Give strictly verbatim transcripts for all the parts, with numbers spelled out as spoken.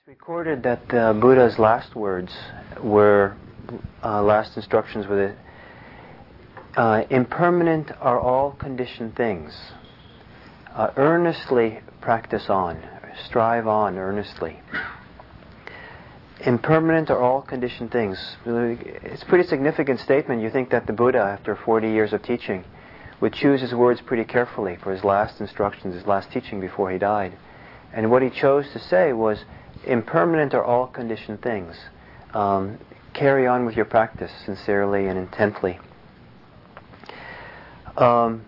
Recorded that uh, Buddha's last words were, uh, last instructions were that uh, impermanent are all conditioned things. Uh, earnestly practice on, strive on earnestly. Impermanent are all conditioned things. It's a pretty significant statement. You think that the Buddha, after forty years of teaching, would choose his words pretty carefully for his last instructions, his last teaching before he died. And what he chose to say was, impermanent are all conditioned things. Um, carry on with your practice sincerely and intently. Um,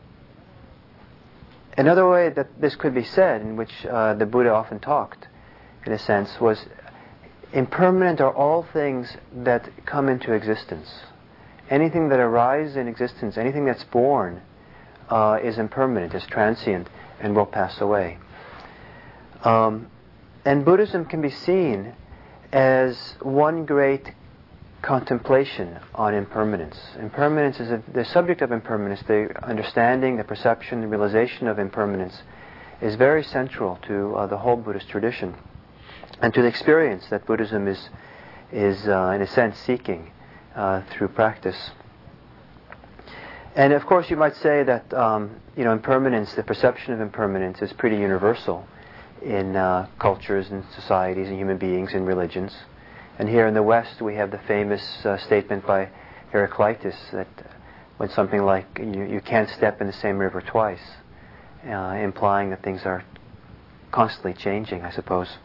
another way that this could be said, in which uh, the Buddha often talked, in a sense, was impermanent are all things that come into existence. Anything that arises in existence, anything that's born, uh, is impermanent, is transient, and will pass away. Um, And Buddhism can be seen as one great contemplation on impermanence. Impermanence is a, the subject of impermanence, the understanding, the perception, the realization of impermanence is very central to uh, the whole Buddhist tradition and to the experience that Buddhism is, is uh, in a sense, seeking uh, through practice. And of course you might say that um, you know, impermanence, the perception of impermanence is pretty universal in uh, cultures and societies and human beings and religions. And here in the West we have the famous uh, statement by Heraclitus that when something like you, you can't step in the same river twice, uh, implying that things are constantly changing, I suppose.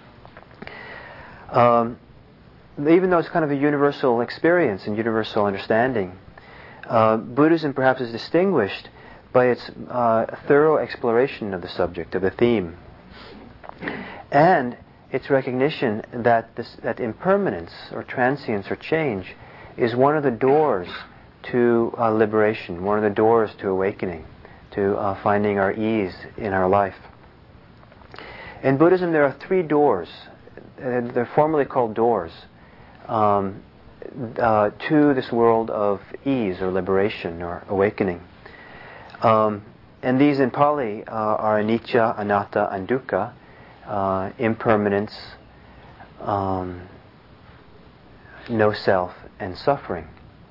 Um, even though it's kind of a universal experience and universal understanding, uh, Buddhism perhaps is distinguished by its uh, thorough exploration of the subject, of the theme, and its recognition that this, that impermanence or transience or change is one of the doors to uh, liberation, one of the doors to awakening, to uh, finding our ease in our life. In Buddhism there are three doors, uh, they're formally called doors, um, uh, to this world of ease or liberation or awakening. Um, and these in Pali uh, are anicca, anatta, and dukkha. Uh, impermanence, um, no self, and suffering.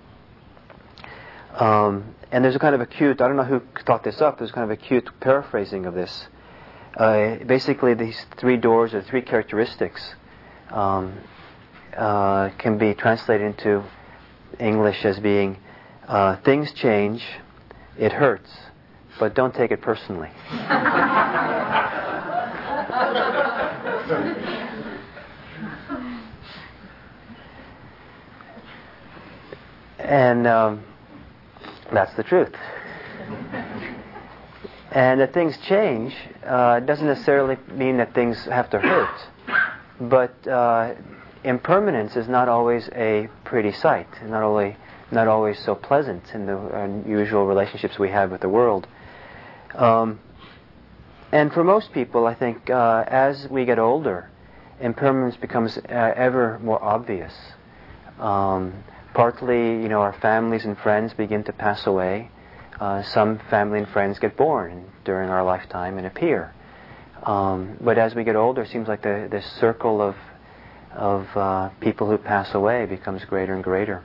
Um, and there's a kind of a cute, I don't know who thought this up, there's kind of a cute paraphrasing of this. Uh, basically these three doors or three characteristics um, uh, can be translated into English as being uh, things change, it hurts, but don't take it personally. And um, that's the truth. And that things change uh, doesn't necessarily mean that things have to hurt, but uh, impermanence is not always a pretty sight, not only not always so pleasant in the unusual relationships we have with the world. Um, And for most people, I think, uh, as we get older, impermanence becomes uh, ever more obvious. Um, partly, you know, our families and friends begin to pass away. Uh, some family and friends get born during our lifetime and appear. Um, but as we get older, it seems like the, the circle of of uh, people who pass away becomes greater and greater.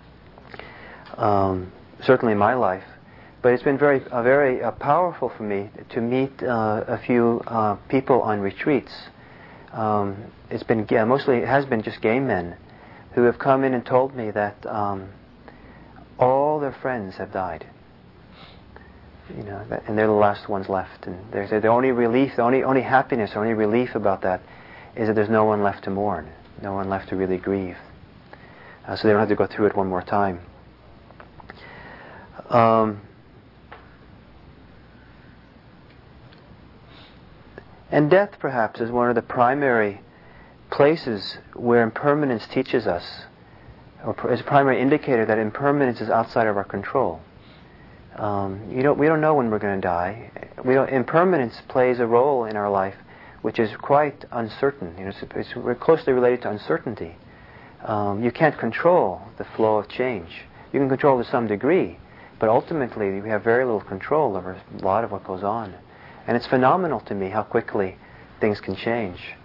Um, certainly in my life. But it's been very, uh, very uh, powerful for me to meet uh, a few uh, people on retreats. Um, it's been yeah, mostly it has been just gay men who have come in and told me that um, all their friends have died. You know, that, and they're the last ones left. And they're, the only relief, the only only happiness, or only relief about that is that there's no one left to mourn, no one left to really grieve. Uh, so they don't have to go through it one more time. Um, And death, perhaps, is one of the primary places where impermanence teaches us, or is a primary indicator that impermanence is outside of our control. Um, you don't, we don't know when we're going to die. We don't, impermanence plays a role in our life which is quite uncertain. You know, it's, it's closely related to uncertainty. Um, you can't control the flow of change. You can control to some degree, but ultimately we have very little control over a lot of what goes on. And it's phenomenal to me how quickly things can change.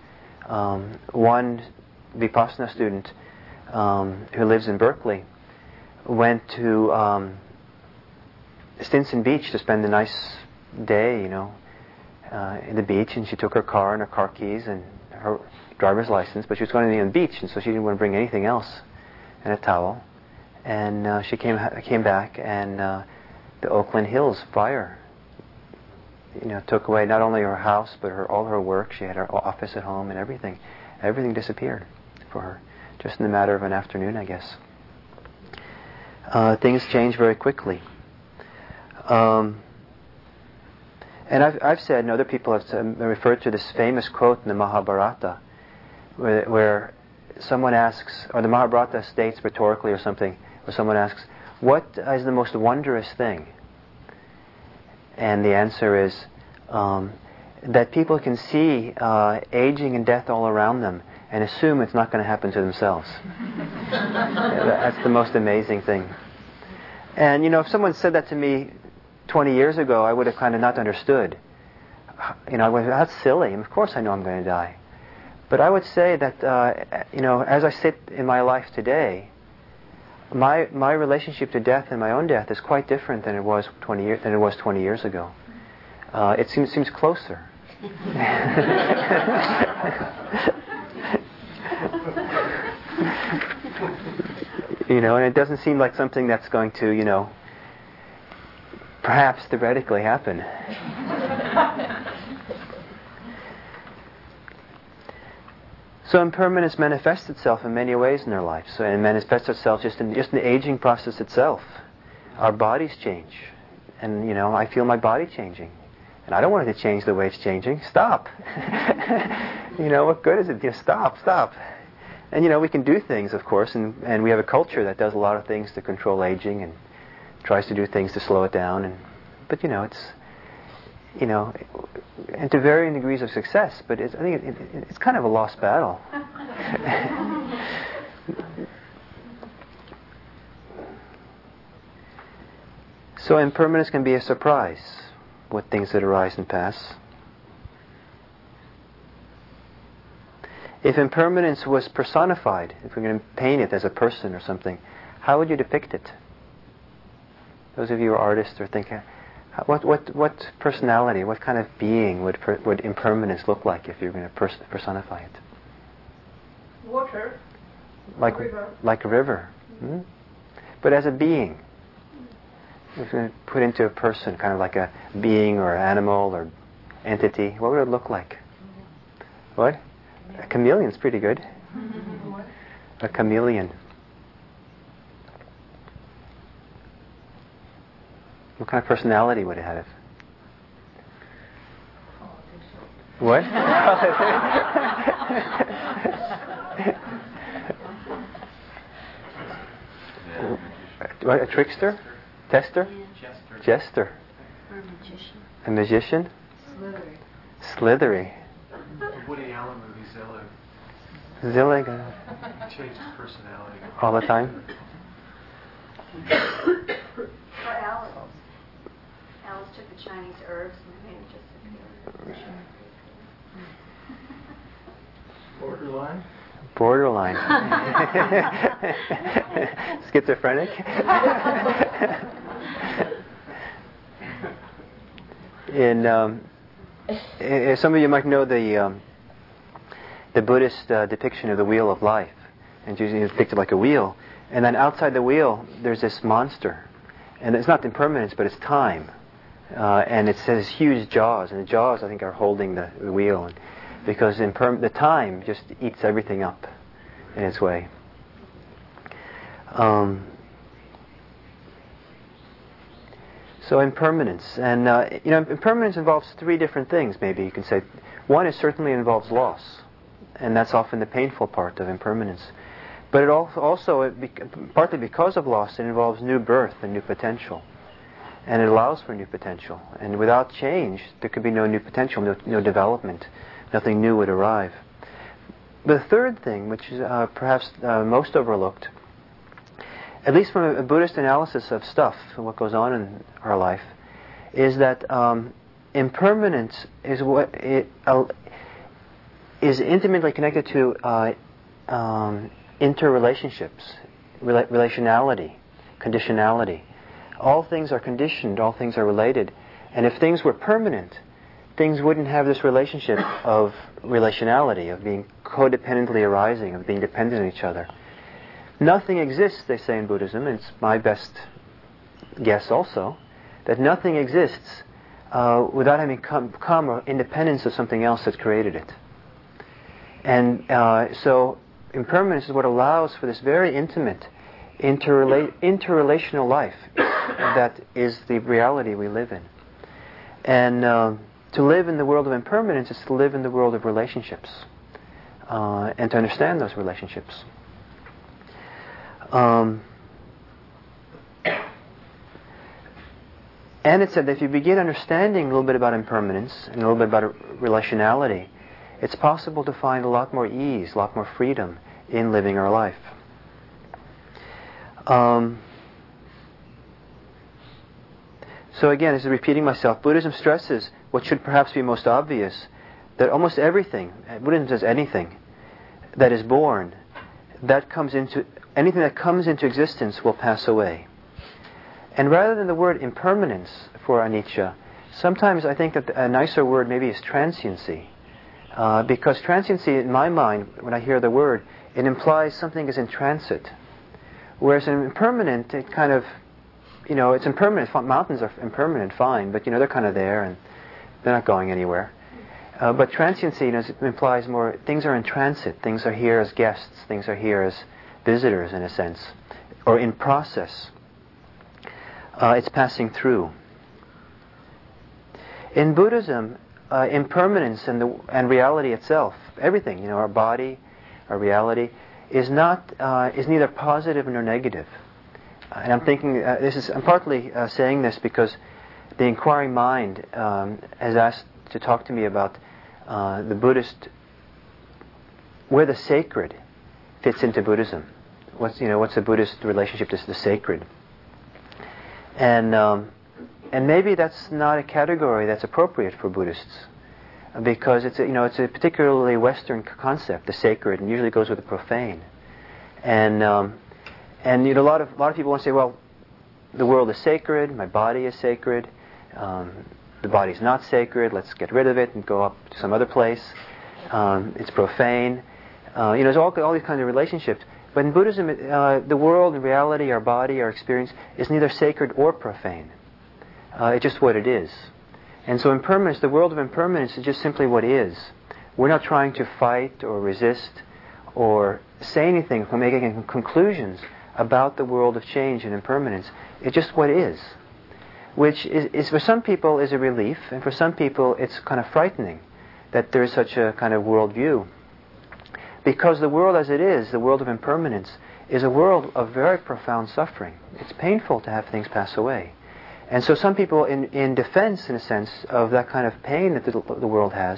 Um, one Vipassana student um, who lives in Berkeley went to um, Stinson Beach to spend a nice day, you know, uh, in the beach, and she took her car and her car keys and her driver's license, but she was going to be on the beach, and so she didn't want to bring anything else, and a towel. And uh, she came came back, and uh, the Oakland Hills fire, you know, took away not only her house but her all her work. She had her office at home and everything. Everything disappeared for her, just in the matter of an afternoon, I guess. Uh, things change very quickly. Um, and I've I've said, and other people have said, referred to this famous quote in the Mahabharata, where, where someone asks, or the Mahabharata states rhetorically or something, where someone asks, what is the most wondrous thing? And the answer is um, that people can see uh, aging and death all around them and assume it's not going to happen to themselves. That's the most amazing thing. And, you know, if someone said that to me twenty years ago, I would have kind of not understood. You know, I would, that's silly. And of course I know I'm going to die. But I would say that, uh, you know, as I sit in my life today, my my relationship to death and my own death is quite different than it was twenty years than it was twenty years ago. Uh, it seems seems closer. You know, and it doesn't seem like something that's going to, you know, perhaps theoretically happen. So impermanence manifests itself in many ways in our life. So it manifests itself just in just in the aging process itself. Our bodies change, and you know, I feel my body changing, and I don't want it to change the way it's changing. Stop. You know, what good is it? Just stop, stop. And you know, we can do things, of course, and and we have a culture that does a lot of things to control aging and tries to do things to slow it down. And but you know, it's you know, and to varying degrees of success. But it's, I think it, it, it's kind of a lost battle. So impermanence can be a surprise with things that arise and pass. If impermanence was personified, if we're going to paint it as a person or something, how would you depict it? Those of you who are artists or think, what what what personality, what kind of being would per, would impermanence look like if you were going to pers- personify it? Water. Like a river. Like a river. Hmm? But as a being. If you're going to put into a person, kind of like a being or animal or entity, what would it look like? What? A chameleon's pretty good. A chameleon. What kind of personality would it have? What? What, a trickster? Tester? Jester. Jester. Or a magician. A magician? Slithery. Slithery. The Woody Allen movie Zillow. Zillig. uh, Changed his personality. All the time? Or Alice. Alice took the Chinese herbs and made it disappear. Borderline. Borderline. Schizophrenic. In um, I- some of you might know the um, the Buddhist uh, depiction of the wheel of life, and usually it's depicted like a wheel. And then outside the wheel, there's this monster, and it's not impermanence, but it's time. Uh, and it says huge jaws, and the jaws, I think, are holding the, the wheel, and because imperm- the time just eats everything up in its way. Um, so impermanence, and uh, you know, impermanence involves three different things. Maybe you can say one is certainly involves loss, and that's often the painful part of impermanence. But it also, it be- partly because of loss, it involves new birth and new potential. And it allows for new potential. And without change, there could be no new potential, no, no development. Nothing new would arrive. The third thing, which is uh, perhaps uh, most overlooked, at least from a Buddhist analysis of stuff and what goes on in our life, is that um, impermanence is what it, uh, is intimately connected to uh, um, interrelationships, rela- relationality, conditionality. All things are conditioned, all things are related. And if things were permanent, things wouldn't have this relationship of relationality, of being codependently arising, of being dependent on each other. Nothing exists, they say in Buddhism, and it's my best guess also, that nothing exists uh, without having come, come or independence of something else that's created it. And uh, so impermanence is what allows for this very intimate interrela- interrelational life that is the reality we live in. And uh, to live in the world of impermanence is to live in the world of relationships uh, and to understand those relationships. Um, and it said that if you begin understanding a little bit about impermanence and a little bit about relationality, it's possible to find a lot more ease, a lot more freedom in living our life. Um, so again, this is repeating myself, Buddhism stresses what should perhaps be most obvious, that almost everything, Buddhism says anything, that is born, that comes into, anything that comes into existence will pass away. And rather than the word impermanence for anicca, sometimes I think that a nicer word maybe is transiency. Uh, because transiency, in my mind, when I hear the word, it implies something is in transit. Whereas in impermanent, it kind of, you know, it's impermanent. Mountains are impermanent, fine, but, you know, they're kind of there and they're not going anywhere. Uh, but transiency, you know, implies more, things are in transit. Things are here as guests. Things are here as visitors, in a sense, or in process. Uh, it's passing through. In Buddhism, uh, impermanence and the and reality itself, everything, you know, our body, our reality, is not uh, is neither positive nor negative. Uh, and I'm thinking uh, this is I'm partly uh, saying this because the inquiring mind um, has asked to talk to me about uh, the Buddhist, where the sacred fits into Buddhism. What's you know what's the Buddhist relationship to the sacred? And um, and maybe that's not a category that's appropriate for Buddhists, because it's a, you know it's a particularly Western concept, the sacred, and usually goes with the profane. And um, and you know a lot of a lot of people want to say, well, the world is sacred, my body is sacred, um, the body's not sacred. Let's get rid of it and go up to some other place. Um, it's profane. Uh, you know, there's all all these kinds of relationships. But in Buddhism, uh, the world, reality, our body, our experience is neither sacred or profane. Uh, it's just what it is. And so impermanence, the world of impermanence is just simply what is. We're not trying to fight or resist or say anything or making conclusions about the world of change and impermanence. It's just what is. Which is, is for some people is a relief, and for some people it's kind of frightening that there is such a kind of worldview. Because the world as it is, the world of impermanence, is a world of very profound suffering. It's painful to have things pass away. And so some people, in, in defense, in a sense, of that kind of pain that the, the world has,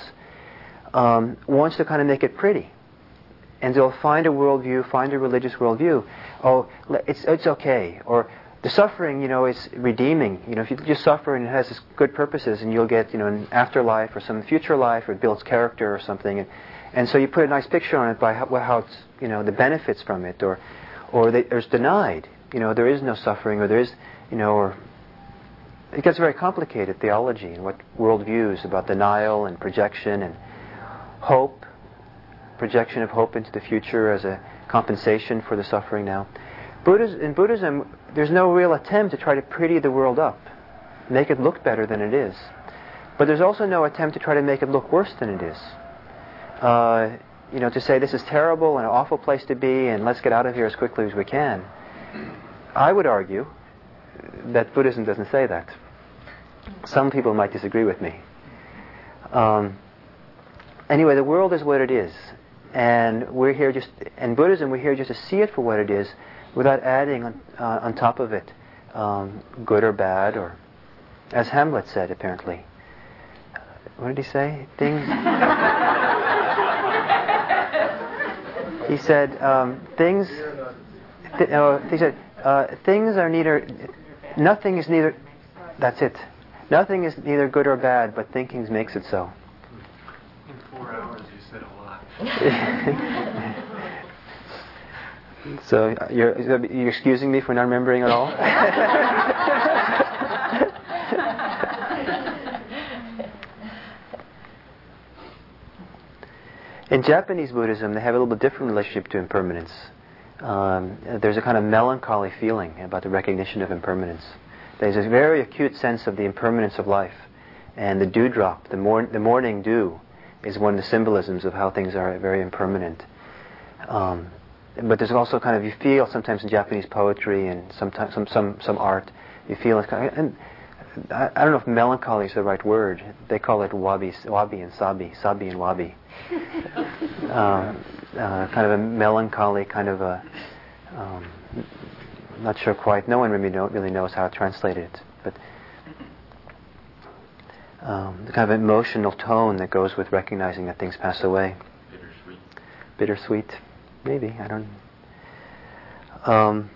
um, wants to kind of make it pretty. And they'll find a worldview, find a religious worldview. Oh, it's it's okay. Or the suffering, you know, is redeeming. You know, if you just suffer and it has this good purposes, and you'll get, you know, an afterlife or some future life, or it builds character or something. And, And so you put a nice picture on it by how, how it's, you know, the benefits from it, or, or they, there's denied, you know, there is no suffering, or there is, you know, or it gets very complicated, theology and what worldviews about denial and projection and hope, projection of hope into the future as a compensation for the suffering now. Buddhism, in Buddhism, there's no real attempt to try to pretty the world up, make it look better than it is. But there's also no attempt to try to make it look worse than it is. Uh, you know, to say this is terrible and an awful place to be and let's get out of here as quickly as we can. I would argue that Buddhism doesn't say that. Some people might disagree with me. Um, anyway, the world is what it is. And we're here just, in Buddhism, we're here just to see it for what it is without adding on, uh, on top of it um, good or bad, or, as Hamlet said, apparently. What did he say? Things... He said, um, things, th- uh, he said, uh, things are neither, nothing is neither, that's it. Nothing is neither good or bad, but thinking makes it so. In four hours you said a lot. So you're, you're excusing me for not remembering at all? In Japanese Buddhism, they have a little bit different relationship to impermanence. Um, there's a kind of melancholy feeling about the recognition of impermanence. There's a very acute sense of the impermanence of life. And the dewdrop, the, mor- the morning dew, is one of the symbolisms of how things are very impermanent. Um, but there's also kind of, you feel sometimes in Japanese poetry and sometimes some, some, some art, you feel it's kind of, and I, I don't know if melancholy is the right word. They call it wabi, wabi and sabi, sabi and wabi. um, uh, kind of a melancholy, kind of a, um, not sure quite, no one really, know, really knows how to translate it, but um, the kind of emotional tone that goes with recognizing that things pass away. Bittersweet. Bittersweet, maybe, I don't know. Um,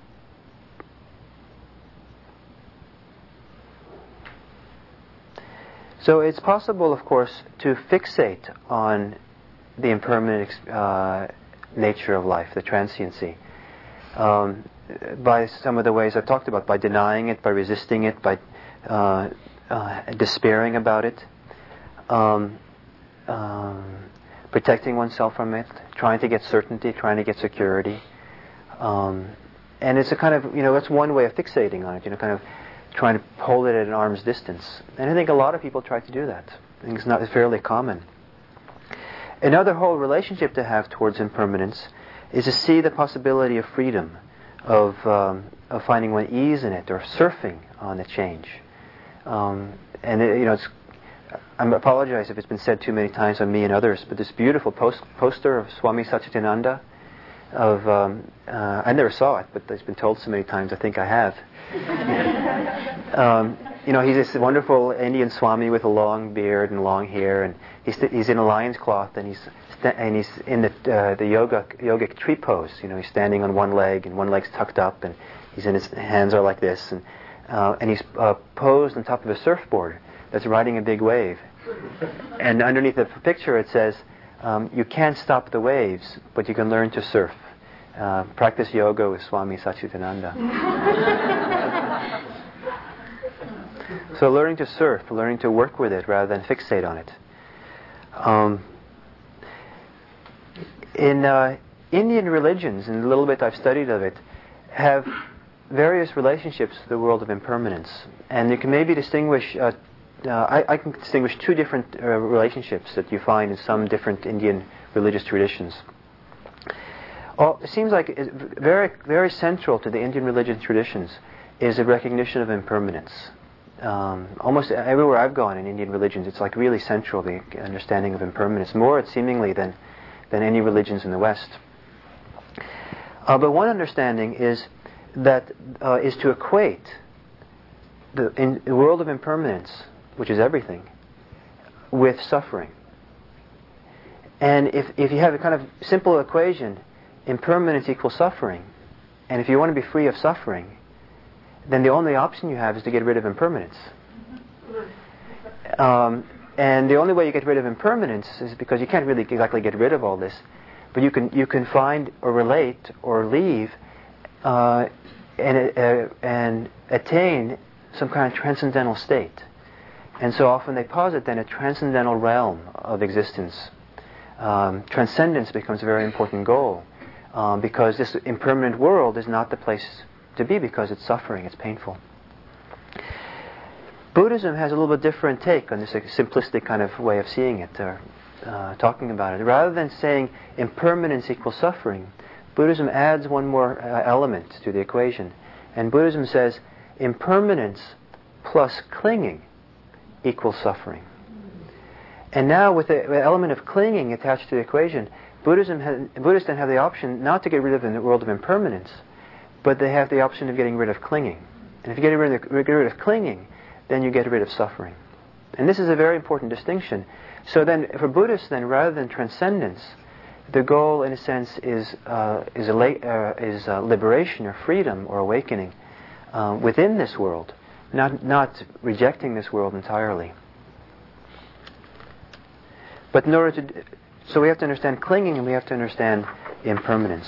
So it's possible, of course, to fixate on the impermanent uh, nature of life, the transiency, um, by some of the ways I've talked about, by denying it, by resisting it, by uh, uh, despairing about it, um, um, protecting oneself from it, trying to get certainty, trying to get security. Um, and it's a kind of, you know, that's one way of fixating on it, you know, kind of trying to hold it at an arm's distance. And I think a lot of people try to do that. I think it's not it's fairly common. Another whole relationship to have towards impermanence is to see the possibility of freedom, of um, of finding one ease in it, or surfing on the change. Um, and it, you know, it's, I apologize if it's been said too many times on me and others, but this beautiful post, poster of Swami Satchidananda, of um, uh, I never saw it, but it's been told so many times. I think I have. um, you know, he's this wonderful Indian Swami with a long beard and long hair, and he's st- he's in a lion's cloth, and he's st- and he's in the uh, the yoga yogic tree pose. You know, he's standing on one leg, and one leg's tucked up, and he's in his hands are like this, and uh, and he's uh, posed on top of a surfboard that's riding a big wave, and underneath the picture it says, um, "You can't stop the waves, but you can learn to surf." Uh, practice yoga with Swami Satchidananda. So learning to surf, learning to work with it rather than fixate on it. Um, in uh, Indian religions, and a little bit I've studied of it, have various relationships to the world of impermanence. And you can maybe distinguish, uh, uh, I, I can distinguish two different uh, relationships that you find in some different Indian religious traditions. Well, it seems like it's very, very central to the Indian religious traditions is a recognition of impermanence. Um, almost everywhere I've gone in Indian religions, it's like really central, the understanding of impermanence, more seemingly than than any religions in the West. Uh, but one understanding is that uh, is to equate the, in, the world of impermanence, which is everything, with suffering. And if if you have a kind of simple equation, impermanence equals suffering, and if you want to be free of suffering, then the only option you have is to get rid of impermanence. Um, and the only way you get rid of impermanence is because you can't really exactly get rid of all this, but you can you can find or relate or leave uh, and uh, and attain some kind of transcendental state. And so often they posit then a transcendental realm of existence. Um, transcendence becomes a very important goal. Um, because this impermanent world is not the place to be because it's suffering, it's painful. Buddhism has a little bit different take on this simplistic kind of way of seeing it, or uh, talking about it. Rather than saying impermanence equals suffering, Buddhism adds one more uh, element to the equation. And Buddhism says impermanence plus clinging equals suffering. And now with the element of clinging attached to the equation, Buddhism has, Buddhists then have the option not to get rid of the world of impermanence, but they have the option of getting rid of clinging. And if you get rid of, get rid of clinging, then you get rid of suffering. And this is a very important distinction. So then, for Buddhists, then, rather than transcendence, the goal, in a sense, is uh, is, a la- uh, is uh, liberation or freedom or awakening uh, within this world, not not rejecting this world entirely. But in order to So we have to understand clinging, and we have to understand impermanence.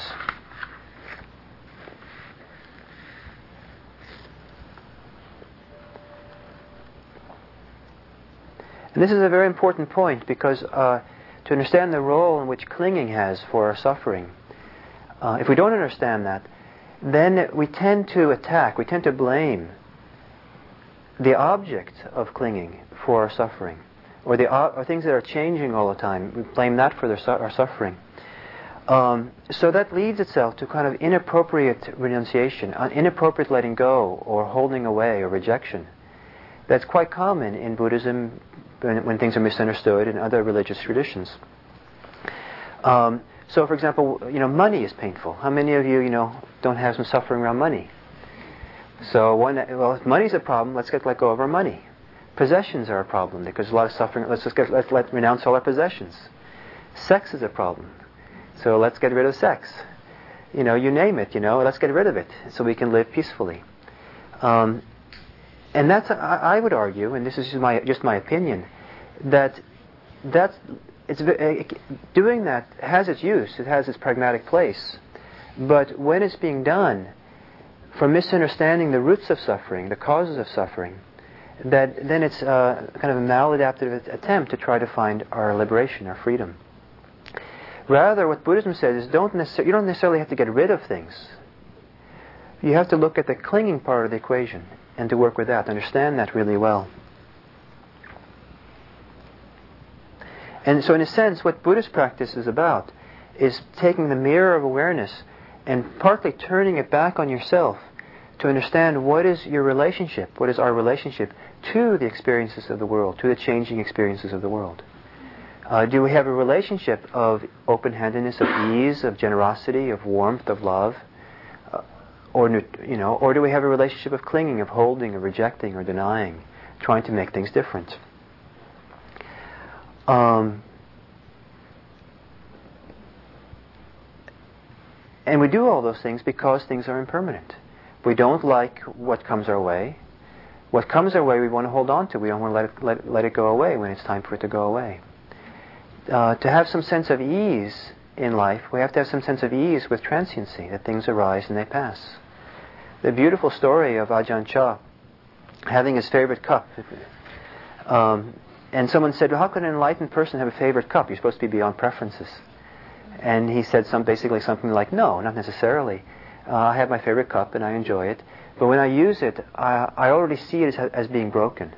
And this is a very important point, because uh, to understand the role in which clinging has for our suffering, uh, if we don't understand that, then we tend to attack, we tend to blame the object of clinging for our suffering, or the uh, or things that are changing all the time. We blame that for their su- our suffering. Um, so that leads itself to kind of inappropriate renunciation, uh, inappropriate letting go, or holding away, or rejection. That's quite common in Buddhism when, when things are misunderstood in other religious traditions. Um, so, for example, you know, money is painful. How many of you, you know, don't have some suffering around money? So, one, well, if money's a problem, let's get let go of our money. Possessions are a problem because there's a lot of suffering. Let's just get let's let renounce all our possessions. Sex is a problem, so let's get rid of sex. You know, you name it. You know, let's get rid of it so we can live peacefully. Um, and that's, I, I would argue, and this is just my just my opinion, that that's it's uh, doing that has its use. It has its pragmatic place, but when it's being done from misunderstanding the roots of suffering, the causes of suffering, that then it's uh, kind of a maladaptive attempt to try to find our liberation, our freedom. Rather, what Buddhism says is don't necessar- you don't necessarily have to get rid of things. You have to look at the clinging part of the equation and to work with that, understand that really well. And so in a sense, what Buddhist practice is about is taking the mirror of awareness and partly turning it back on yourself to understand what is your relationship, what is our relationship to the experiences of the world, to the changing experiences of the world. Uh, do we have a relationship of open-handedness, of ease, of generosity, of warmth, of love, uh, or you know, or do we have a relationship of clinging, of holding, of rejecting, or denying, trying to make things different? Um, and we do all those things because things are impermanent. We don't like what comes our way. What comes our way we want to hold on to. We don't want to let it, let, let it go away when it's time for it to go away. Uh, to have some sense of ease in life, we have to have some sense of ease with transiency, that things arise and they pass. The beautiful story of Ajahn Chah having his favorite cup. Um, and someone said, well, how could an enlightened person have a favorite cup? You're supposed to be beyond preferences. And he said some basically something like, no, not necessarily. Uh, I have my favorite cup and I enjoy it. But when I use it, I, I already see it as, as being broken.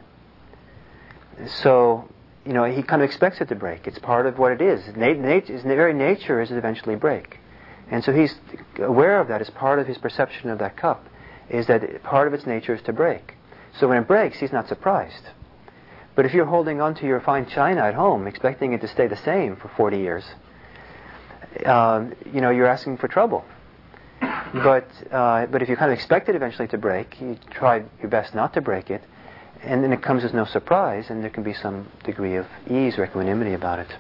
So, you know, he kind of expects it to break. It's part of what it is. Nat- nat- his very nature is to eventually break. And so he's aware of that as part of his perception of that cup, is that part of its nature is to break. So when it breaks, he's not surprised. But if you're holding on to your fine china at home, expecting it to stay the same for forty years, um, you know, you're asking for trouble. But uh, but if you kind of expect it eventually to break, you try your best not to break it, and then it comes as no surprise, and there can be some degree of ease or equanimity about it.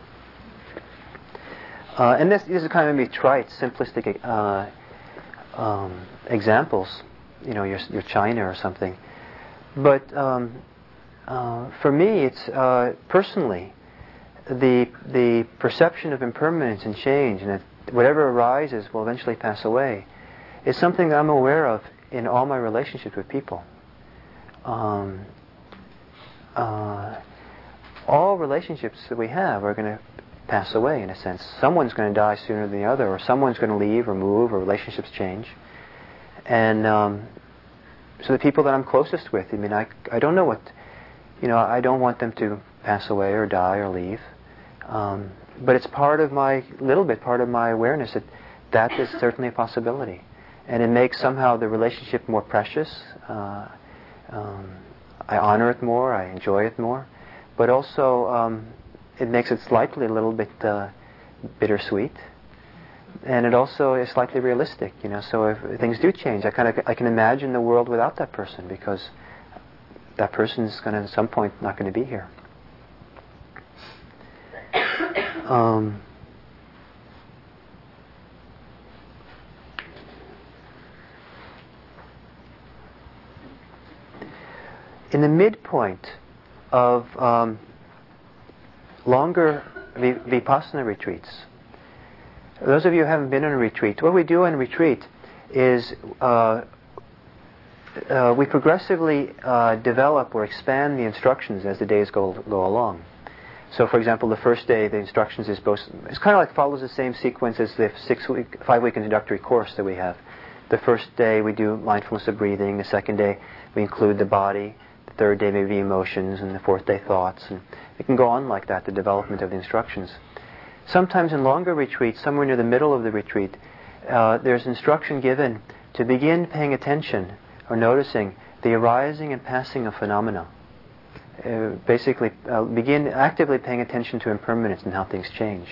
Uh, and this, this is kind of maybe trite, simplistic uh, um, examples, you know, your your china or something. But um, uh, for me, it's uh, personally the the perception of impermanence and change, and that whatever arises will eventually pass away, is something that I'm aware of in all my relationships with people. Um, uh, all relationships that we have are going to pass away in a sense. Someone's going to die sooner than the other, or someone's going to leave or move, or relationships change. And um, so the people that I'm closest with, I mean, I, I don't know what, you know, I don't want them to pass away or die or leave. Um, but it's part of my, little bit part of my awareness that that is certainly a possibility. And it makes somehow the relationship more precious. Uh, um, I honor it more, I enjoy it more. But also, um, it makes it slightly a little bit uh, bittersweet. And it also is slightly realistic, you know. So if things do change, I kind of I can imagine the world without that person, because that person is going to at some point not going to be here. Um, in the midpoint of um, longer v- Vipassana retreats. Those of you who haven't been on a retreat, what we do on retreat is uh, uh, we progressively uh, develop or expand the instructions as the days go go along. So, for example, the first day, the instructions is both, it's kind of like follows the same sequence as the six-week, five-week introductory course that we have. The first day we do mindfulness of breathing. The second day we include the body. The third day maybe emotions, and the fourth day thoughts. And it can go on like that, the development of the instructions. Sometimes in longer retreats, somewhere near the middle of the retreat, uh, there's instruction given to begin paying attention or noticing the arising and passing of phenomena. Uh, basically, uh, begin actively paying attention to impermanence and how things change.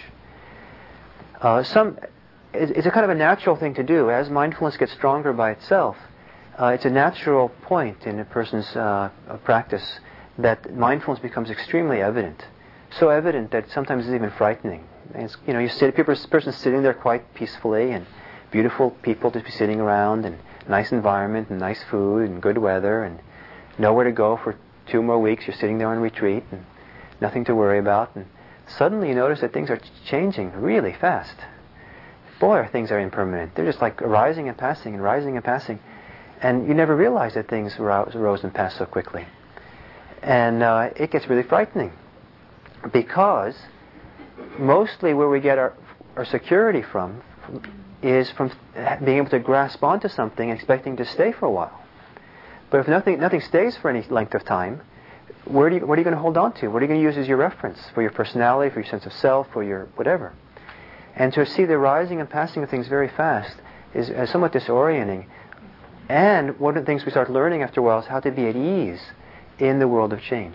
Uh, some, it's, it's a kind of a natural thing to do. As mindfulness gets stronger by itself, uh, it's a natural point in a person's uh, practice that mindfulness becomes extremely evident. So evident that sometimes it's even frightening. And it's, you know, you sit, people, person's sitting there quite peacefully, and beautiful people to be sitting around, and nice environment, and nice food, and good weather, and nowhere to go for two more weeks. You're sitting there on retreat, and nothing to worry about. And suddenly you notice that things are changing really fast. Boy, things are impermanent. They're just like arising and passing, and rising and passing. And you never realize that things rose, rose and passed so quickly. And uh, it gets really frightening, because mostly where we get our, our security from is from being able to grasp onto something and expecting to stay for a while. But if nothing nothing stays for any length of time, where do you, what are you going to hold on to? What are you going to use as your reference for your personality, for your sense of self, for your whatever? And to see the rising and passing of things very fast is, is somewhat disorienting. And one of the things we start learning after a while is how to be at ease in the world of change.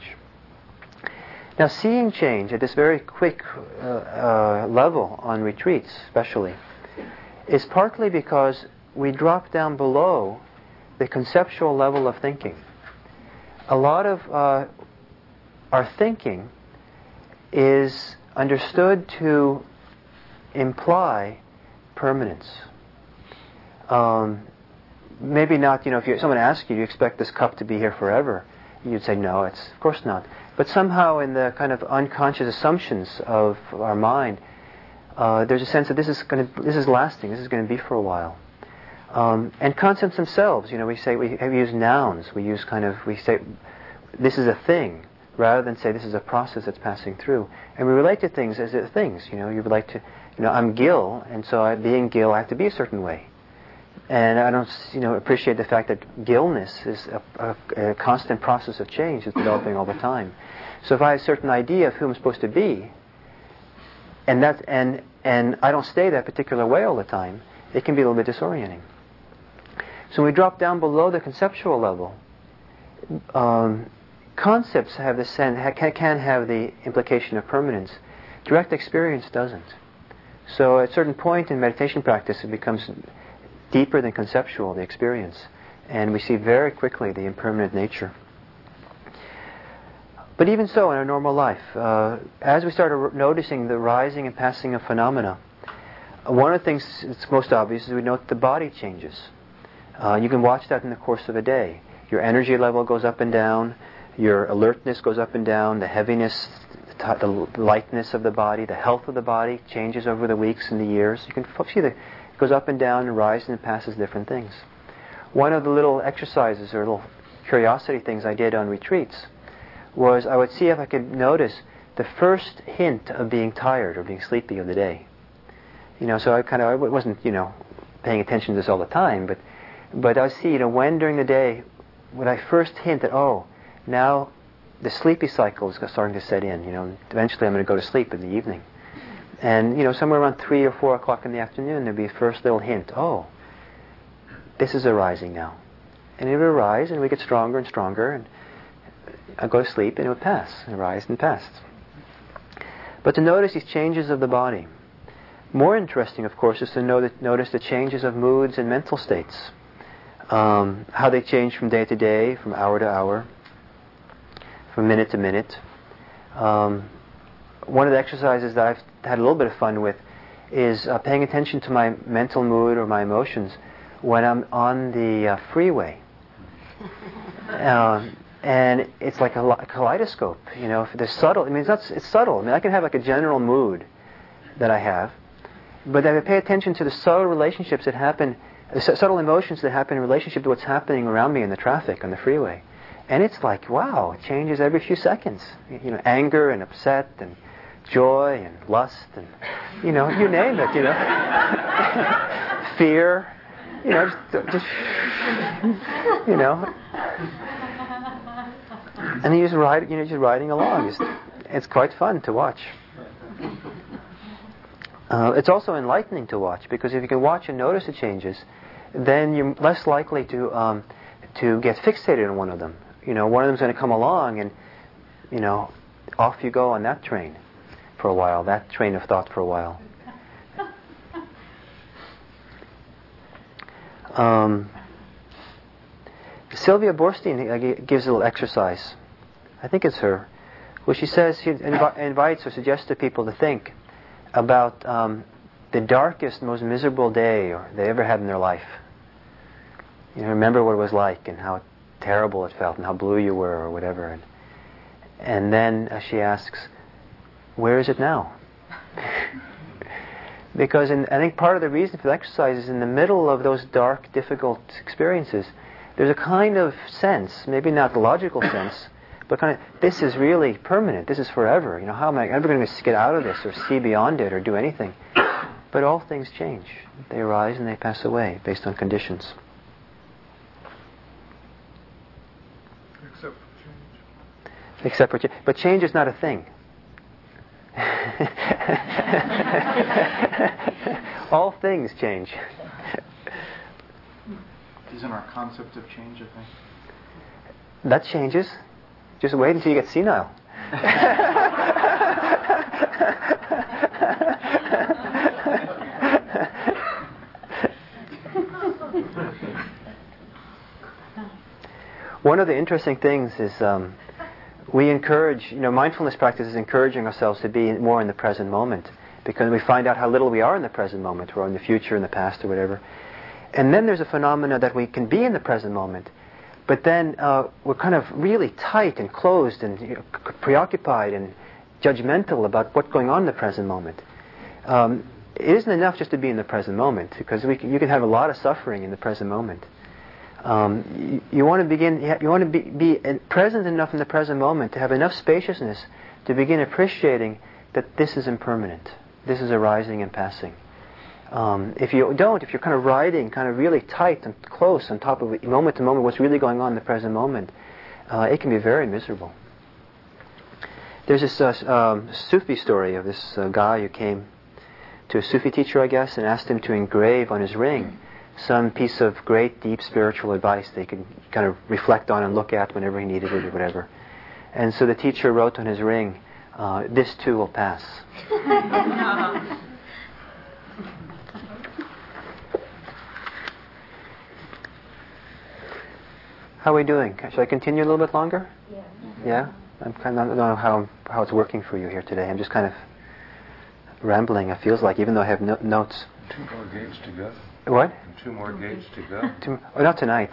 Now, seeing change at this very quick uh, uh, level on retreats, especially, is partly because we drop down below the conceptual level of thinking. A lot of uh, our thinking is understood to imply permanence. Um, maybe not, you know, if you, someone asks you, do you expect this cup to be here forever? You'd say, no, it's of course not. But somehow in the kind of unconscious assumptions of our mind, uh, there's a sense that this is going to, this is lasting, this is going to be for a while. Um, and concepts themselves, you know, we say, we, we use nouns, we use kind of, we say, this is a thing, rather than say this is a process that's passing through. And we relate to things as things, you know, you relate to, you know, I'm Gil, and so I, being Gil, I have to be a certain way. And I don't, you know, appreciate the fact that Gilness is a, a, a constant process of change. It's developing all the time. So if I have a certain idea of who I'm supposed to be, and that, and and I don't stay that particular way all the time, it can be a little bit disorienting. So when we drop down below the conceptual level, um, concepts have the sense, can have the implication of permanence. Direct experience doesn't. So at a certain point in meditation practice, it becomes deeper than conceptual, the experience. And we see very quickly the impermanent nature. But even so, in our normal life, uh, as we start r- noticing the rising and passing of phenomena, uh, one of the things that's most obvious is we note the body changes. Uh, you can watch that in the course of a day. Your energy level goes up and down, your alertness goes up and down, the heaviness, the, t- the lightness of the body, the health of the body changes over the weeks and the years. You can see the It goes up and down and rises and passes different things. One of the little exercises or little curiosity things I did on retreats was I would see if I could notice the first hint of being tired or being sleepy of the day. You know, so I kind of, I wasn't, you know, paying attention to this all the time, but but I would see, you know, when during the day would I first hint that, oh, now the sleepy cycle is starting to set in, you know, eventually I'm going to go to sleep in the evening. And, you know, somewhere around three or four o'clock in the afternoon, there'd be a first little hint. Oh, this is arising now. And it would arise, and we get stronger and stronger, and I'd go to sleep, and it would pass, and rise and pass. But to notice these changes of the body. More interesting, of course, is to know that, notice the changes of moods and mental states. Um, how they change from day to day, from hour to hour, from minute to minute. Um, One of the exercises that I've had a little bit of fun with is uh, paying attention to my mental mood or my emotions when I'm on the uh, freeway. uh, And it's like a, li- a kaleidoscope, you know. If there's subtle, I mean, it's not. It's subtle. I mean, I can have like a general mood that I have, but if I pay attention to the subtle relationships that happen, the su- subtle emotions that happen in relationship to what's happening around me in the traffic on the freeway, and it's like, wow, it changes every few seconds. You know, anger and upset and joy and lust and, you know, you name it. You know, fear. You know, just, just you know. And then you just ride, you know, just riding along. It's, it's quite fun to watch. Uh, it's also enlightening to watch, because if you can watch and notice the changes, then you're less likely to um, to get fixated on one of them. You know, one of them's going to come along, and you know, off you go on that train for a while, that train of thought for a while. Um, Sylvia Boorstein uh, gives a little exercise. I think it's her, where she says she invi- invites or suggests to people to think about um, the darkest, most miserable day or they ever had in their life. You know, remember what it was like and how terrible it felt and how blue you were or whatever. And, and then uh, she asks, where is it now? Because in, I think part of the reason for the exercise is in the middle of those dark, difficult experiences, there's a kind of sense, maybe not the logical sense, but kind of, this is really permanent, this is forever. You know, how am I ever going to get out of this or see beyond it or do anything? But all things change. They arise and they pass away based on conditions. Except for change. Except for change. But change is not a thing. All things change. Isn't our concept of change a thing? That changes. Just wait until you get senile. One of the interesting things is um, we encourage, you know, mindfulness practice is encouraging ourselves to be more in the present moment, because we find out how little we are in the present moment. We're in the future, in the past, or whatever. And then there's a phenomena that we can be in the present moment, but then uh, we're kind of really tight and closed and you know, c- preoccupied and judgmental about what's going on in the present moment. Um, it isn't enough just to be in the present moment, because we can, you can have a lot of suffering in the present moment. Um, you, you want to begin. You, ha- you want to be, be present enough in the present moment to have enough spaciousness to begin appreciating that this is impermanent. This is arising and passing. Um, if you don't, if you're kind of riding kind of really tight and close on top of it, moment to moment what's really going on in the present moment, uh, it can be very miserable. There's this uh, um, Sufi story of this uh, guy who came to a Sufi teacher, I guess, and asked him to engrave on his ring some piece of great, deep spiritual advice they could kind of reflect on and look at whenever he needed it or whatever. And so the teacher wrote on his ring, uh, "This too will pass." How are we doing? Should I continue a little bit longer? Yeah. Yeah? I'm kind of, I don't know how how it's working for you here today. I'm just kind of rambling, it feels like, even though I have no- notes. Two more gates to go. What? And two more gates to go. Two, oh, not tonight.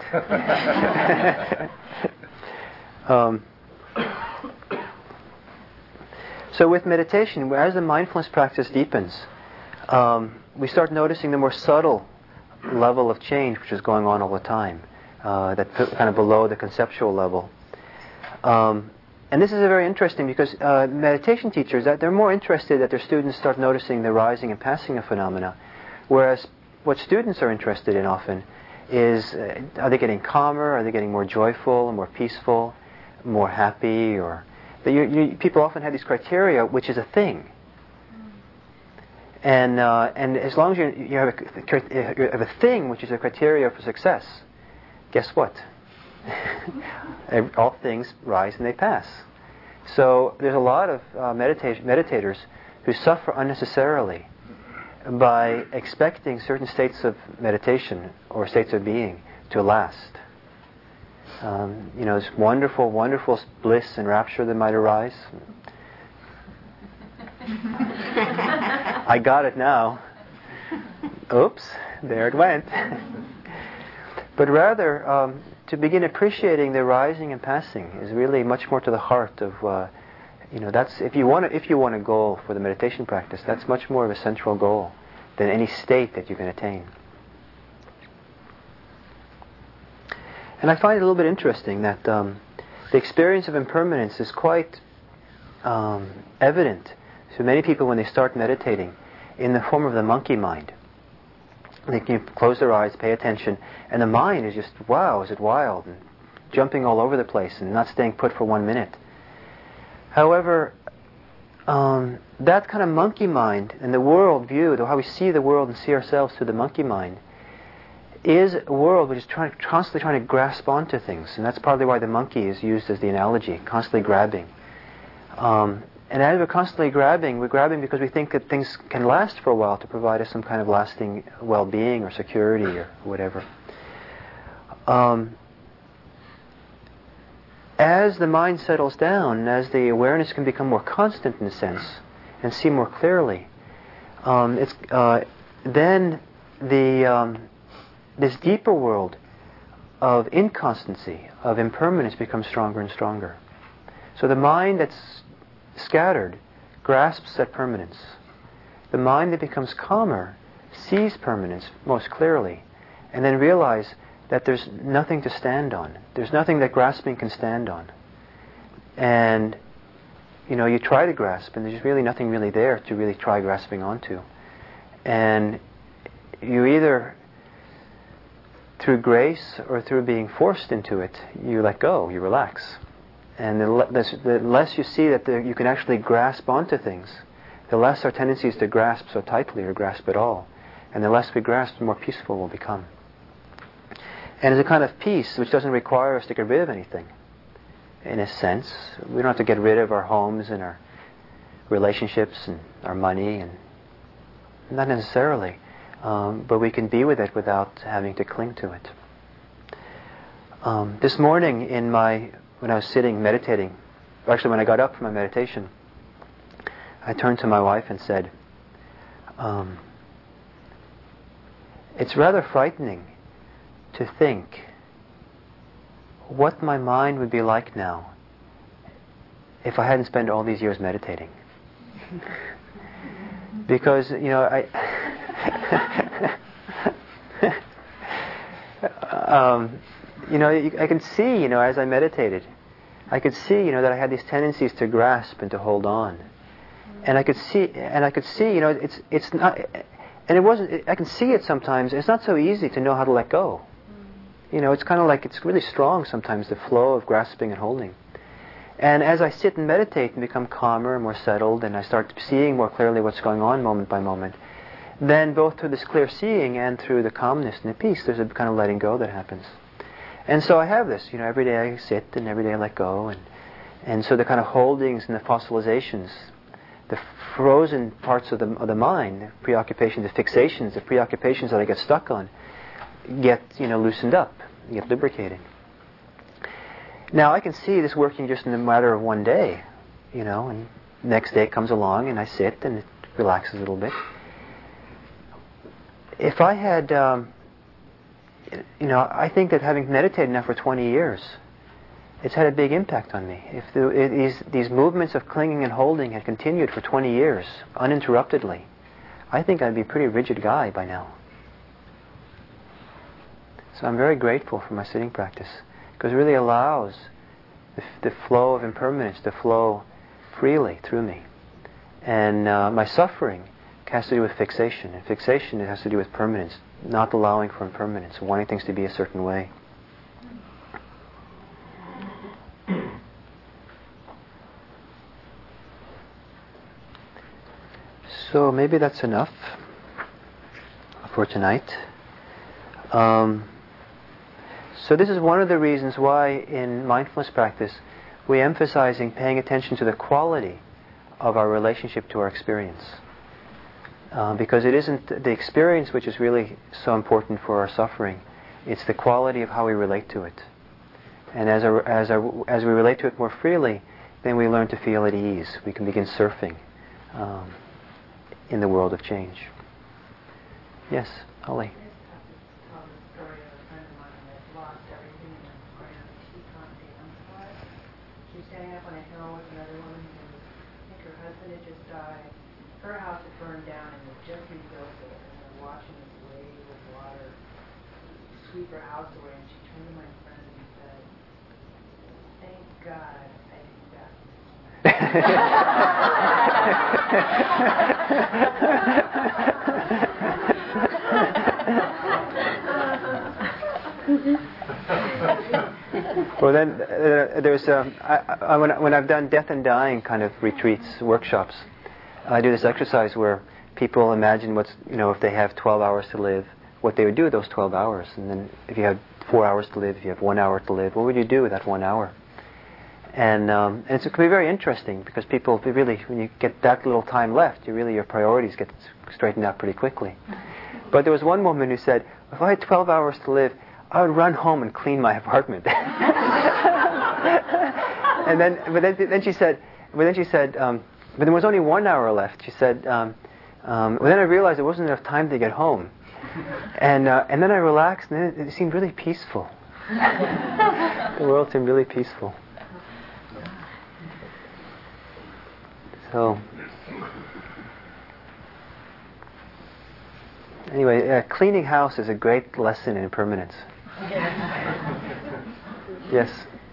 um, so with meditation, as the mindfulness practice deepens, um, we start noticing the more subtle level of change which is going on all the time. Uh, that p- kind of below the conceptual level. Um, and this is a very interesting, because uh, meditation teachers, that they're more interested that their students start noticing the rising and passing of phenomena, whereas what students are interested in often is, uh, are they getting calmer, are they getting more joyful, more peaceful, more happy, or that you, you, people often have these criteria, which is a thing. And uh, and as long as you, you, have a, you have a thing which is a criteria for success, guess what? All things rise and they pass. So there's a lot of uh, meditation meditators who suffer unnecessarily by expecting certain states of meditation or states of being to last. Um, you know, this wonderful, wonderful bliss and rapture that might arise. I got it now. Oops, there it went. but rather um, to begin appreciating the rising and passing is really much more to the heart of, uh, you know, that's if you want to, if you want a goal for the meditation practice, that's much more of a central goal than any state that you can attain. And I find it a little bit interesting that um, the experience of impermanence is quite um, evident to many people when they start meditating in the form of the monkey mind. They can close their eyes, pay attention, and the mind is just, wow, is it wild, and jumping all over the place and not staying put for one minute. However, um, that kind of monkey mind and the world view, how we see the world and see ourselves through the monkey mind, is a world which is trying, constantly trying to grasp onto things. And that's partly why the monkey is used as the analogy, constantly grabbing. Um, and as we're constantly grabbing, we're grabbing because we think that things can last for a while to provide us some kind of lasting well-being or security or whatever. Um, as the mind settles down, as the awareness can become more constant in a sense, and see more clearly, um, it's uh, then the um, this deeper world of inconstancy, of impermanence, becomes stronger and stronger. So the mind that's scattered grasps at permanence. The mind that becomes calmer sees permanence most clearly, and then realizes that there's nothing to stand on. There's nothing that grasping can stand on. And, you know, you try to grasp, and there's really nothing really there to really try grasping onto. And you either, through grace or through being forced into it, you let go, you relax. And the, le- the, the less you see that the, you can actually grasp onto things, the less our tendency is to grasp so tightly or grasp at all. And the less we grasp, the more peaceful we'll become. And it's a kind of peace which doesn't require us to get rid of anything. In a sense, we don't have to get rid of our homes and our relationships and our money, and not necessarily. Um, but we can be with it without having to cling to it. Um, this morning, in my when I was sitting meditating, actually when I got up from my meditation, I turned to my wife and said, um, "It's rather frightening to think what my mind would be like now if I hadn't spent all these years meditating." Because, you know, I um, you know, I can see, you know, as I meditated, I could see, you know, that I had these tendencies to grasp and to hold on, and I could see, and I could see, you know, it's it's not, and it wasn't. I can see it sometimes. It's not so easy to know how to let go. You know, it's kind of like it's really strong sometimes, the flow of grasping and holding. And as I sit and meditate and become calmer and more settled, and I start seeing more clearly what's going on moment by moment, then both through this clear seeing and through the calmness and the peace, there's a kind of letting go that happens. And so I have this, you know, every day I sit and every day I let go, and and so the kind of holdings and the fossilizations, the frozen parts of the of the mind, the preoccupations, the fixations, the preoccupations that I get stuck on, get, you know, loosened up, get lubricated. Now I can see this working just in a matter of one day, you know, and next day comes along and I sit and it relaxes a little bit. If I had, um, you know, I think that having meditated now for twenty years, it's had a big impact on me. If the, it, these these movements of clinging and holding had continued for twenty years uninterruptedly, I think I'd be a pretty rigid guy by now. So I'm very grateful for my sitting practice, because it really allows the, the flow of impermanence to flow freely through me. And uh, my suffering has to do with fixation. And fixation, it has to do with permanence, not allowing for impermanence, wanting things to be a certain way. So maybe that's enough for tonight. Um, So this is one of the reasons why in mindfulness practice we emphasizing paying attention to the quality of our relationship to our experience. Uh, because it isn't the experience which is really so important for our suffering. It's the quality of how we relate to it. And as, our, as, our, as we relate to it more freely, then we learn to feel at ease. We can begin surfing um, in the world of change. Yes, Holly. another woman who, I think her husband had just died. Her house had burned down and had just rebuilt it. And they're watching this wave of water sweep her house away. And she turned to my friend and said, "Thank God I didn't die." Well, then uh, there's um, I, I, when, I, when I've done death and dying kind of retreats, workshops, I do this exercise where people imagine what's, you know, if they have twelve hours to live, what they would do with those twelve hours. And then if you have four hours to live, if you have one hour to live, what would you do with that one hour? And, um, and it's, it can be very interesting because people, they really, when you get that little time left, you really, your priorities get straightened out pretty quickly. But there was one woman who said, if I had twelve hours to live, I would run home and clean my apartment. And then, but then, then she said, but then she said, um, but there was only one hour left. She said, um, um, well, then I realized there wasn't enough time to get home, and uh, and then I relaxed, and then it, it seemed really peaceful. The world seemed really peaceful. So, anyway, uh, cleaning house is a great lesson in impermanence. Yes.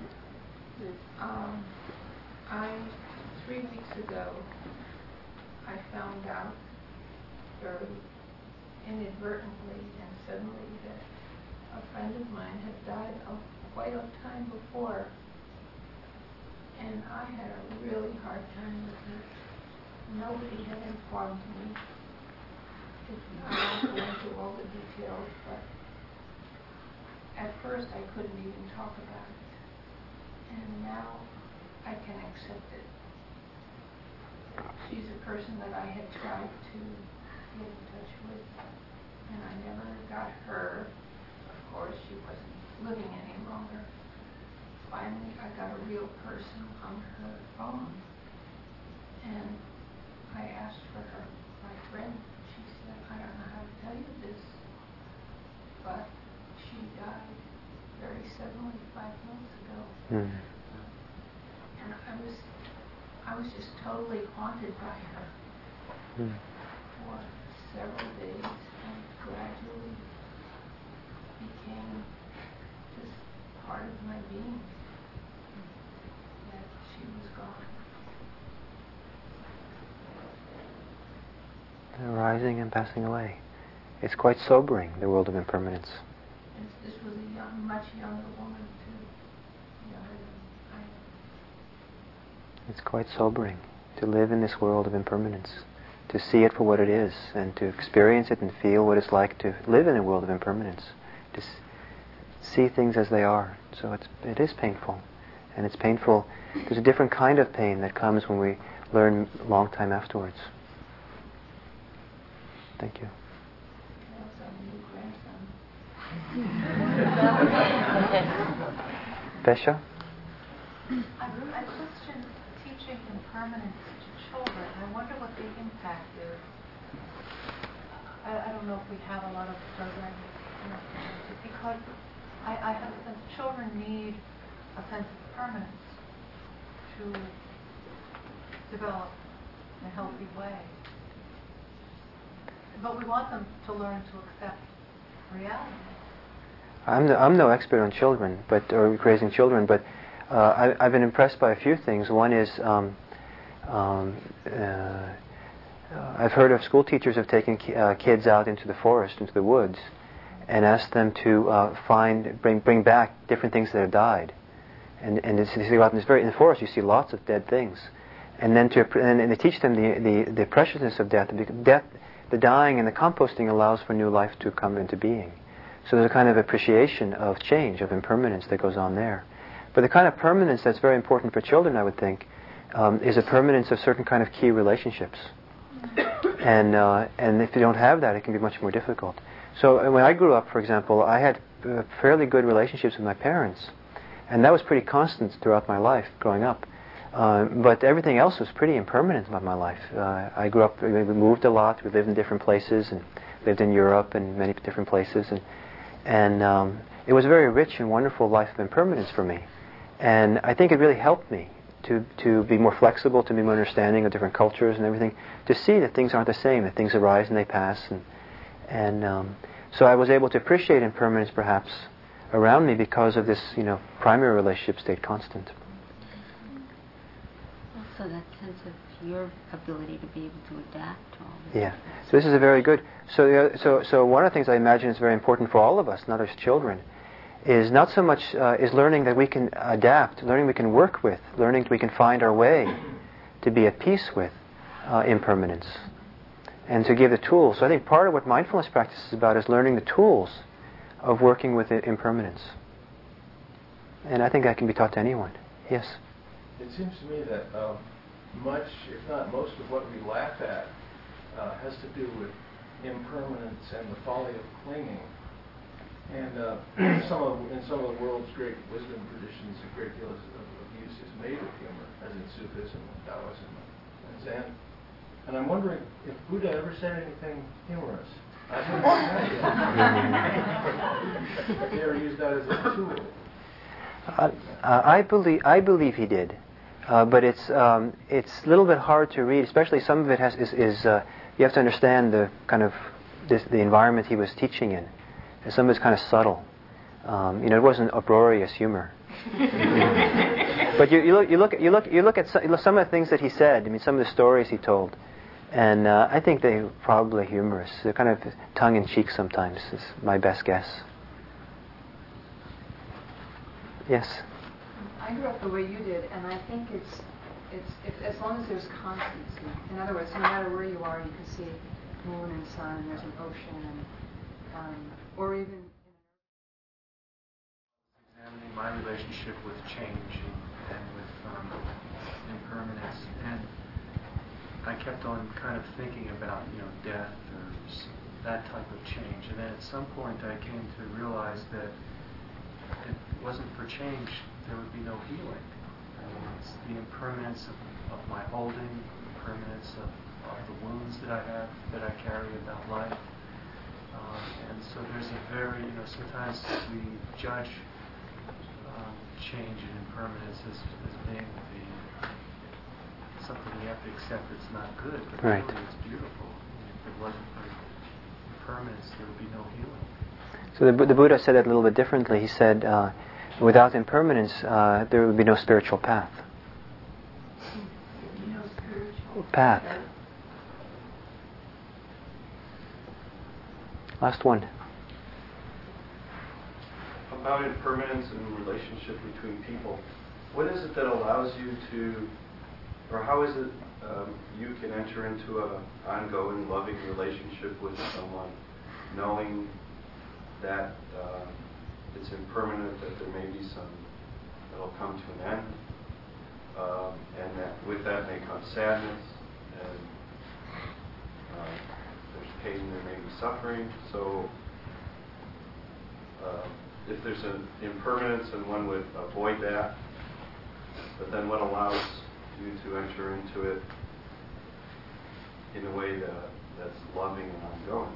Um, I, three weeks ago, I found out very inadvertently and suddenly that a friend of mine had died of quite a time before. And I had a really hard time with it. Nobody had informed me. I won't go into all the details, but at first I couldn't even talk about it. And now I can accept it. She's a person that I had tried to get in touch with, and I never got her. Of course, she wasn't living any longer. Finally, I got a real person on her phone, and I asked for her, my friend. She said, I don't know how to tell you this, but she died very suddenly five months ago. Mm. And I was, I was just totally haunted by her Mm. for several days, and gradually became just part of my being. That she was gone. Arising and passing away. It's quite sobering, the world of impermanence. This, this was a young, much younger woman, too. Younger than I am. It's quite sobering to live in this world of impermanence, to see it for what it is, and to experience it and feel what it's like to live in a world of impermanence, to s- see things as they are. So it's, it is painful. And it's painful. There's a different kind of pain that comes when we learn a long time afterwards. Thank you. Besha? I, I question teaching impermanence to children. I wonder what the impact is. I, I don't know if we have a lot of programming in this, because I, I have a sense children need a sense of permanence to develop in a healthy way. But we want them to learn to accept reality. I'm no, I'm no expert on children, but or raising children, but uh, I, I've been impressed by a few things. One is um, um, uh, I've heard of school teachers have taken ki- uh, kids out into the forest, into the woods, and asked them to uh, find, bring, bring back different things that have died. And and it's, you go out in, this very, in the forest, you see lots of dead things, and then to and, and they teach them the, the the preciousness of death. Death, the dying and the composting allows for new life to come into being. So there's a kind of appreciation of change, of impermanence that goes on there. But the kind of permanence that's very important for children, I would think, um, is a permanence of certain kind of key relationships. And uh, and if you don't have that, it can be much more difficult. So when I grew up, for example, I had uh, fairly good relationships with my parents, and that was pretty constant throughout my life growing up. Uh, but everything else was pretty impermanent about my life. Uh, I grew up, we moved a lot, we lived in different places, and lived in Europe and many different places, and and um, it was a very rich and wonderful life of impermanence for me. And I think it really helped me to, to be more flexible, to be more understanding of different cultures and everything, to see that things aren't the same, that things arise and they pass. And, and um, so I was able to appreciate impermanence perhaps around me because of this, you know, primary relationship stayed constant. Also that sense of your ability to be able to adapt to all this. Yeah. So this is a very good... So, uh, so, so one of the things I imagine is very important for all of us, not as children, is not so much uh, is learning that we can adapt, learning we can work with, learning we can find our way to be at peace with uh, impermanence, and to give the tools. So I think part of what mindfulness practice is about is learning the tools of working with i- impermanence. And I think that can be taught to anyone. Yes? It seems to me that um, much, if not most of what we laugh at uh, has to do with impermanence and the folly of clinging. And uh, some of, in some of the world's great wisdom traditions, a great deal of, of use is made of humor, as in Sufism, Taoism, and Zen. And I'm wondering if Buddha ever said anything humorous. I haven't seen that yet. If they ever used that as a tool. Uh, uh, I believe I believe he did, uh, but it's um, it's a little bit hard to read. Especially some of it has is, is uh, you have to understand the kind of this, the environment he was teaching in. And some of it's kind of subtle. Um, you know, it wasn't uproarious humor. But you, you look you look you look you look at some, some of the things that he said. I mean, some of the stories he told, and uh, I think they're probably humorous. They're kind of tongue in cheek sometimes. Is my best guess. Yes. I grew up the way you did, and I think it's it's if, as long as there's constancy. In other words, no matter where you are, you can see moon and sun, and there's an ocean, and um, or even examining my relationship with change and, and with um, impermanence, and I kept on kind of thinking about, you know, death or that type of change, and then at some point I came to realize that if it wasn't for change, there would be no healing. I mean, it's the impermanence of, of my holding, the impermanence of, of the wounds that I have, that I carry about life. Um, and so there's a very, you know, sometimes we judge um, change and impermanence as, as being the something we have to accept that's not good, but right. Really it's beautiful. And if it wasn't for impermanence, there would be no healing. So the, the Buddha said it a little bit differently. He said, uh, without impermanence, uh, there would be no spiritual path. No spiritual Path. Last one. About impermanence and relationship between people. What is it that allows you to, or how is it um, you can enter into an ongoing, loving relationship with someone, knowing that uh, it's impermanent, that there may be some that'll come to an end, um, and that with that may come sadness, and uh, there's pain, there may be suffering. So uh, if there's an impermanence, and one would avoid that, but then what allows you to enter into it in a way that, that's loving and ongoing?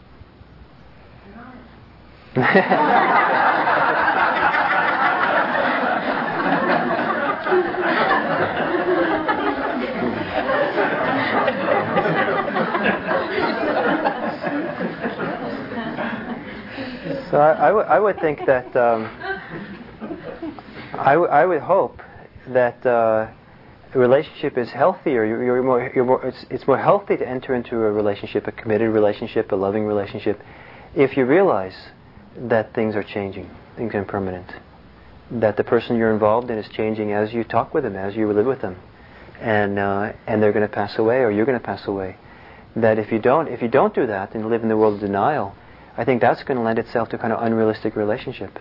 So I, I, w- I would think that um, I, w- I would hope that uh, a relationship is healthier. You're, you're more, you're more, it's, it's more healthy to enter into a relationship, a committed relationship, a loving relationship, if you realize that things are changing, things are impermanent, that the person you're involved in is changing as you talk with them, as you live with them, and uh, and they're going to pass away, or you're going to pass away. That if you don't, if you don't do that and live in the world of denial, I think that's going to lend itself to a kind of unrealistic relationship.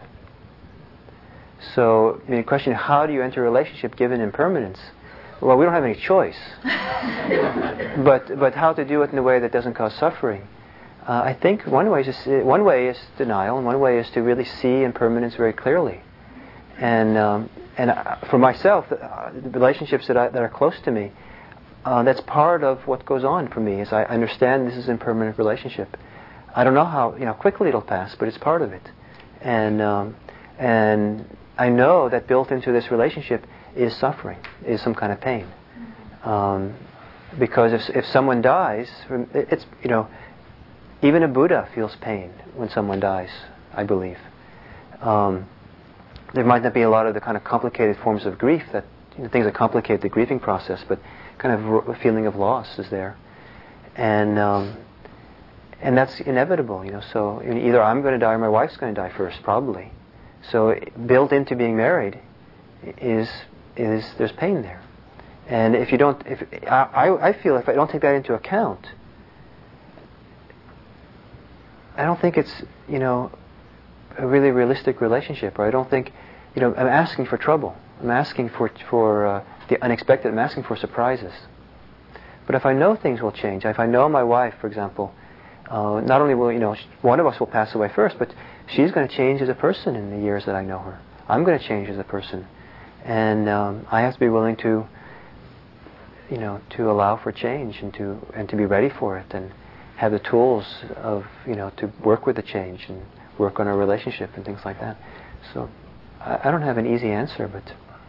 So, I mean, the question: how do you enter a relationship given impermanence? Well, we don't have any choice. but but how to do it in a way that doesn't cause suffering? Uh, I think one way is to, one way is denial, and one way is to really see impermanence very clearly. And um, and uh, for myself, uh, the relationships that I, that are close to me, uh, that's part of what goes on for me. Is I understand this is an impermanent relationship. I don't know how you know quickly it'll pass, but it's part of it. And um, and I know that built into this relationship is suffering, is some kind of pain. Um, because if if someone dies, it's, you know, even a Buddha feels pain when someone dies, I believe. Um, there might not be a lot of the kind of complicated forms of grief that, you know, things that complicate the grieving process, but kind of a feeling of loss is there, and um, and that's inevitable, you know. So either I'm going to die or my wife's going to die first, probably. So built into being married is is there's pain there, and if you don't, if I I feel if I don't take that into account, I don't think it's, you know, a really realistic relationship, or I don't think, you know, I'm asking for trouble. I'm asking for for uh, the unexpected. I'm asking for surprises. But if I know things will change, if I know my wife, for example, uh, not only will, you know, one of us will pass away first, but she's going to change as a person in the years that I know her. I'm going to change as a person, and um, I have to be willing to, you know, to allow for change and to and to be ready for it, and have the tools of, you know, to work with the change and work on our relationship and things like that. So I, I don't have an easy answer, but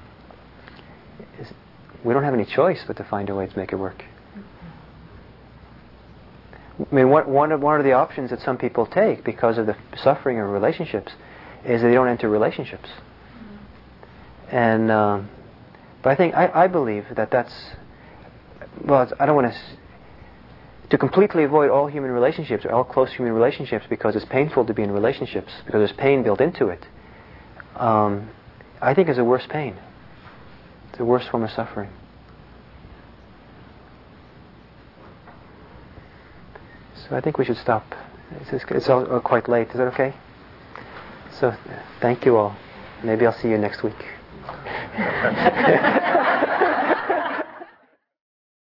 we don't have any choice but to find a way to make it work. I mean, what, one of one of the options that some people take because of the suffering of relationships is that they don't enter relationships. Mm-hmm. And um, but I think I, I believe that that's, well, it's, I don't want to to completely avoid all human relationships or all close human relationships because it's painful to be in relationships, because there's pain built into it. Um, I think is a worse pain. It's a worse form of suffering. So I think we should stop. It's, it's all, all quite late. Is that okay? So thank you all. Maybe I'll see you next week.